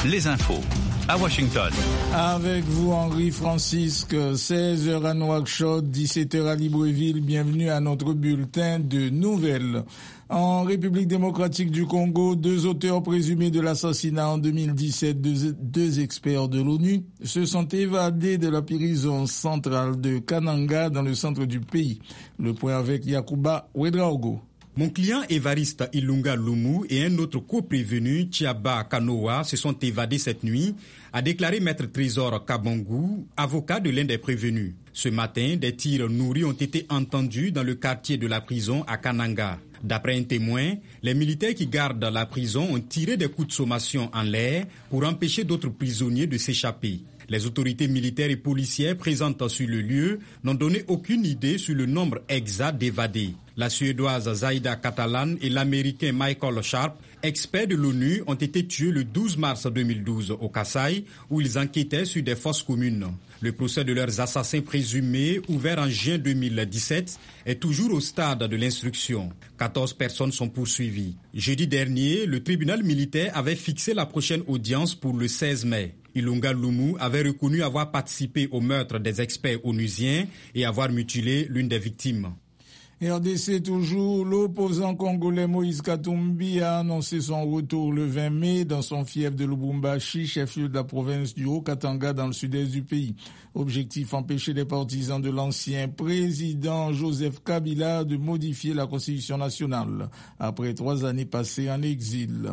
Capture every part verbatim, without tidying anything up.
les infos à Washington. Avec vous, Henri Francisque, seize heures à Nouakchott, dix-sept heures à Libreville. Bienvenue à notre bulletin de nouvelles. En République démocratique du Congo, deux auteurs présumés de l'assassinat en deux mille dix-sept de deux experts de l'ONU se sont évadés de la prison centrale de Kananga dans le centre du pays. Le point avec Yacouba Ouedraogo. Mon client Évariste Ilunga Lumu et un autre co-prévenu, Chiaba Kanoa, se sont évadés cette nuit, a déclaré Maître Trésor Kabangou, avocat de l'un des prévenus. Ce matin, des tirs nourris ont été entendus dans le quartier de la prison à Kananga. D'après un témoin, les militaires qui gardent la prison ont tiré des coups de sommation en l'air pour empêcher d'autres prisonniers de s'échapper. Les autorités militaires et policières présentes sur le lieu n'ont donné aucune idée sur le nombre exact d'évadés. La Suédoise Zaida Catalan et l'Américain Michael Sharp, experts de l'ONU, ont été tués le douze mars deux mille douze au Kasaï, où ils enquêtaient sur des fosses communes. Le procès de leurs assassins présumés, ouvert en juin deux mille dix-sept, est toujours au stade de l'instruction. quatorze personnes sont poursuivies. Jeudi dernier, le tribunal militaire avait fixé la prochaine audience pour le seize mai. Ilunga Lumu avait reconnu avoir participé au meurtre des experts onusiens et avoir mutilé l'une des victimes. R D C toujours, l'opposant congolais Moïse Katumbi a annoncé son retour le vingt mai dans son fief de Lubumbashi, chef-lieu de la province du Haut-Katanga dans le sud-est du pays. Objectif, empêcher les partisans de l'ancien président Joseph Kabila de modifier la constitution nationale après trois années passées en exil.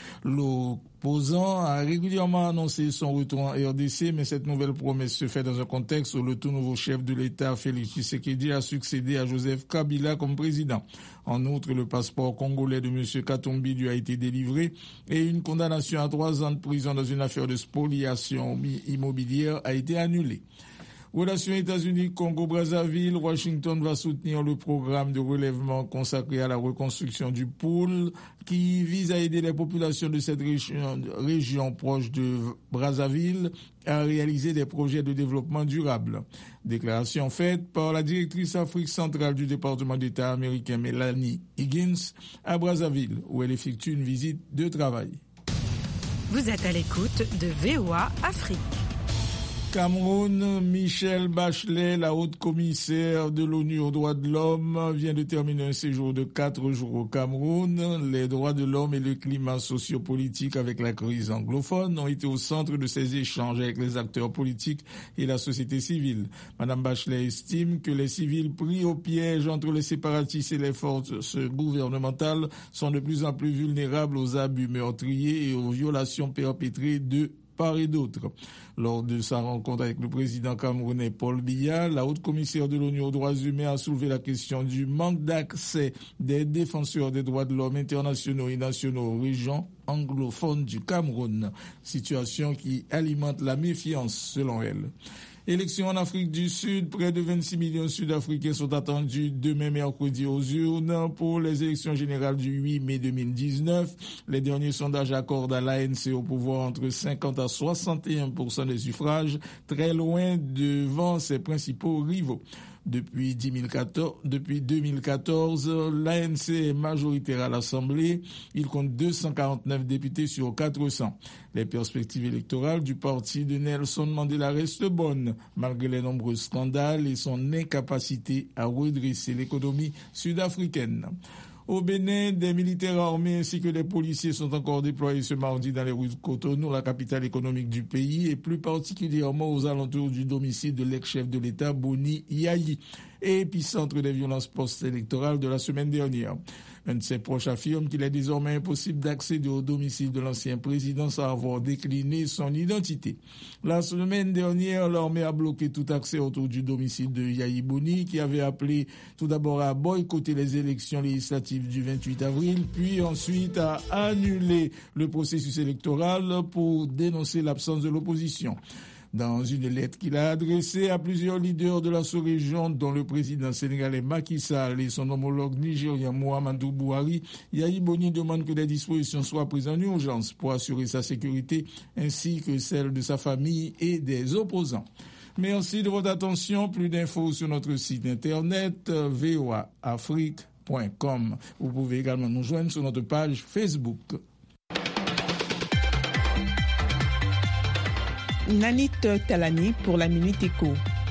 L'opposant a régulièrement annoncé son retour en R D C, mais cette nouvelle promesse se fait dans un contexte où le tout nouveau chef de l'État, Félix Tshisekedi, a succédé à Joseph Kabila comme président. En outre, le passeport congolais de M. Katumbi lui a été délivré et une condamnation à trois ans de prison dans une affaire de spoliation immobilière a été annulée. Relations États-Unis-Congo-Brazzaville, Washington va soutenir le programme de relèvement consacré à la reconstruction du pôle qui vise à aider les populations de cette région, région proche de Brazzaville à réaliser des projets de développement durable. Déclaration faite par la directrice Afrique centrale du département d'État américain Melanie Higgins à Brazzaville, où elle effectue une visite de travail. Vous êtes à l'écoute de V O A Afrique. Cameroun, Michelle Bachelet, la haute commissaire de l'ONU aux droits de l'homme, vient de terminer un séjour de quatre jours au Cameroun. Les droits de l'homme et le climat sociopolitique avec la crise anglophone ont été au centre de ces échanges avec les acteurs politiques et la société civile. Madame Bachelet estime que les civils pris au piège entre les séparatistes et les forces gouvernementales sont de plus en plus vulnérables aux abus meurtriers et aux violations perpétrées de part et d'autre. Lors de sa rencontre avec le président camerounais Paul Biya, la haute commissaire de l'ONU aux droits humains a soulevé la question du manque d'accès des défenseurs des droits de l'homme internationaux et nationaux aux régions anglophones du Cameroun, situation qui alimente la méfiance selon elle. Élections en Afrique du Sud, près de vingt-six millions Sud-Africains sont attendus demain mercredi aux urnes pour les élections générales du huit mai deux mille dix-neuf. Les derniers sondages accordent à l'A N C au pouvoir entre cinquante à soixante et un pour cent des suffrages, très loin devant ses principaux rivaux. Depuis, deux mille quatorze, depuis deux mille quatorze, l'A N C est majoritaire à l'Assemblée. Il compte deux cent quarante-neuf députés sur quatre cents. Les perspectives électorales du parti de Nelson Mandela restent bonnes, malgré les nombreux scandales et son incapacité à redresser l'économie sud-africaine. Au Bénin, des militaires armés ainsi que des policiers sont encore déployés ce mardi dans les rues de Cotonou, la capitale économique du pays, et plus particulièrement aux alentours du domicile de l'ex-chef de l'État, Boni Yayi, et épicentre des violences post-électorales de la semaine dernière. Un de ses proches affirme qu'il est désormais impossible d'accéder au domicile de l'ancien président sans avoir décliné son identité. La semaine dernière, l'armée a bloqué tout accès autour du domicile de Yayi Boni, qui avait appelé tout d'abord à boycotter les élections législatives du vingt-huit avril, puis ensuite à annuler le processus électoral pour dénoncer l'absence de l'opposition. Dans une lettre qu'il a adressée à plusieurs leaders de la sous-région, dont le président sénégalais Macky Sall et son homologue nigérien Muhammadu Buhari, Yayi Boni demande que des dispositions soient prises en urgence pour assurer sa sécurité ainsi que celle de sa famille et des opposants. Merci de votre attention. Plus d'infos sur notre site internet v o a afrique point com. Vous pouvez également nous joindre sur notre page Facebook. Nanit Talani pour la Minute Éco.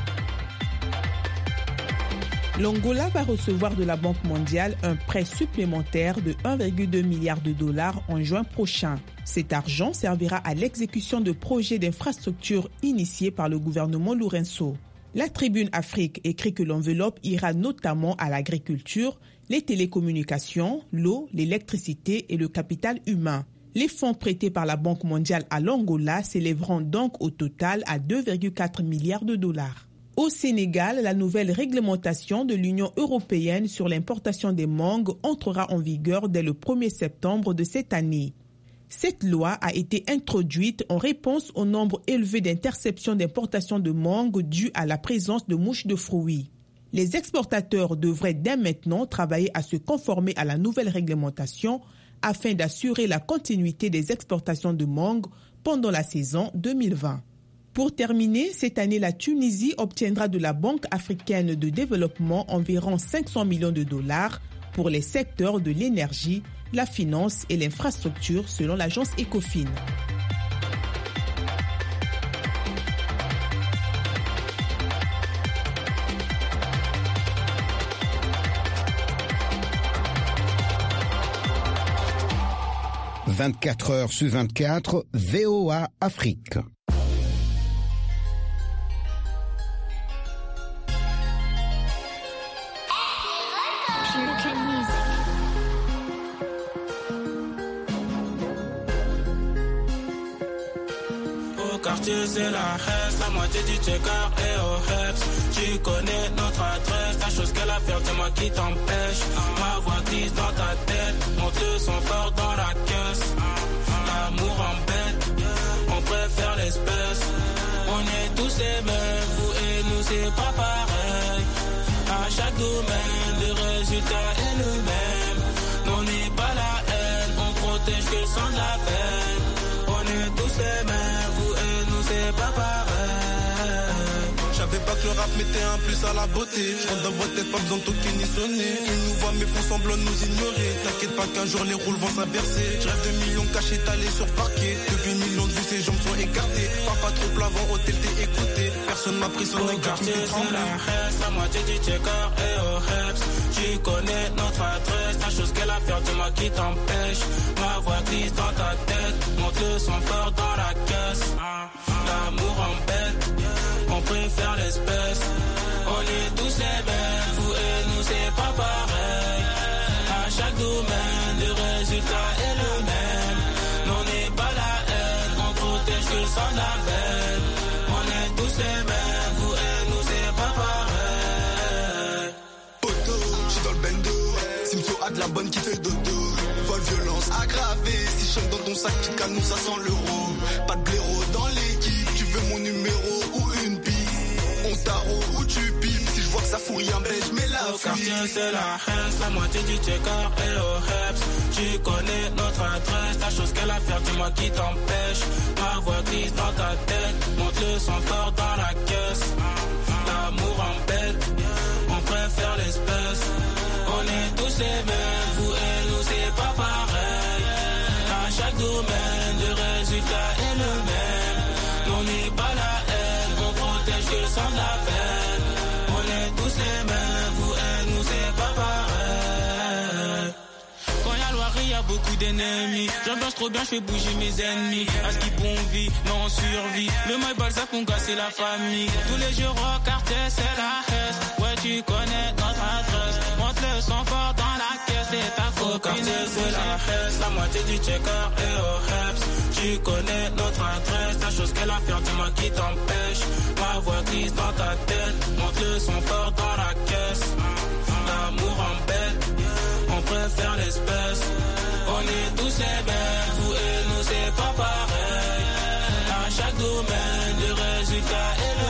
L'Angola va recevoir de la Banque mondiale un prêt supplémentaire de un virgule deux milliard de dollars en juin prochain. Cet argent servira à l'exécution de projets d'infrastructures initiés par le gouvernement Lourenço. La Tribune Afrique écrit que l'enveloppe ira notamment à l'agriculture, les télécommunications, l'eau, l'électricité et le capital humain. Les fonds prêtés par la Banque mondiale à l'Angola s'élèveront donc au total à deux virgule quatre milliards de dollars. Au Sénégal, la nouvelle réglementation de l'Union européenne sur l'importation des mangues entrera en vigueur dès le premier septembre de cette année. Cette loi a été introduite en réponse au nombre élevé d'interceptions d'importation de mangues dues à la présence de mouches de fruits. Les exportateurs devraient dès maintenant travailler à se conformer à la nouvelle réglementation afin d'assurer la continuité des exportations de mangues pendant la saison deux mille vingt. Pour terminer, cette année, la Tunisie obtiendra de la Banque africaine de développement environ cinq cents millions de dollars pour les secteurs de l'énergie, la finance et l'infrastructure, selon l'agence Ecofin. vingt-quatre heures sur vingt-quatre, V O A Afrique. Au quartier c'est la Hesse, la moitié du checker et au Heps. Tu connais notre adresse, la chose qu'elle a fait, c'est moi qui t'empêche. Ma voix glisse dans ta tête, monte le son fort dans la caisse. L'amour embête, on préfère l'espèce. On est tous les mêmes, vous et nous c'est pas pareil. À chaque domaine, le résultat est le même. On n'est pas la haine, on protège que le sang de la peine. On est tous les mêmes, vous et nous c'est pas pareil. J'avais pas que le rap mettait un plus à la beauté. Je rentre dans votre tête, pas besoin de toquer ni sonner. Ils nous voient mais font semblant de nous ignorer. T'inquiète pas qu'un jour les roules vont s'inverser. Je rêve de millions cachés talés sur parquet. Depuis millions de vues, ses jambes sont écartées. Papa trop plavant, hôtel t'es écouté. Personne m'a pris son nez car tu me trembles. La Hesse, la moitié du checker et au Heps. Tu connais notre adresse, la chose qu'elle a fait, c'est moi qui t'empêche. Ma voix glisse dans ta tête, monte le son fort dans la caisse. L'amour embête, on préfère l'espèce. On est tous les mêmes, vous et nous c'est pas pareil. À chaque domaine, le résultat est le même. On n'est pas la haine, on protège que le sang de la veine. On est tous les mêmes, vous et nous c'est pas pareil. Poto, j'suis dans le bendo, Simso a de la bonne qui fait dodo. Vol violence aggravée, si je chante dans ton sac, tu calmes, ça sent l'euro. Pas de blaireau dans l'équipe, tu veux mon numéro ou une bille. On t'arrose ou tu pipes, si je vois que ça fout rien, ben je mets la Au quartier c'est la Hesse, la moitié du checker et au Heps. Tu connais notre adresse, la chose qu'elle a fait, c'est moi qui t'empêche. Ma voix glisse dans ta tête, monte le son fort dans la caisse. L'amour embête, on préfère l'espèce. On est tous les mêmes, vous et nous c'est pas pareil. À chaque domaine, le résultat est le même. On n'est pas la haine, on protège que le sang de la peine. On est tous les mêmes, vous et nous c'est pas pareil. Quand y'a Loirie, y'a beaucoup d'ennemis. J'ambiance trop bien, j'fais bouger mes ennemis. À ce qui bon vie, non on survit. Le mail Balzac, mon gars c'est la famille. Tous les jours au quartier c'est la Hesse. Ouais tu connais notre adresse. Monte le son fort dans la caisse et ta copine. Au quartier c'est la Hesse, la moitié du checker et au Heps. Tu connais notre adresse, la chose qu'elle a fait, c'est moi qui t'empêche. Ma voix glisse dans ta tête, monte le son fort dans la caisse. L'amour embête, on préfère l'espèce. On est tous les mêmes, vous et nous c'est pas pareil. À chaque domaine, le résultat est le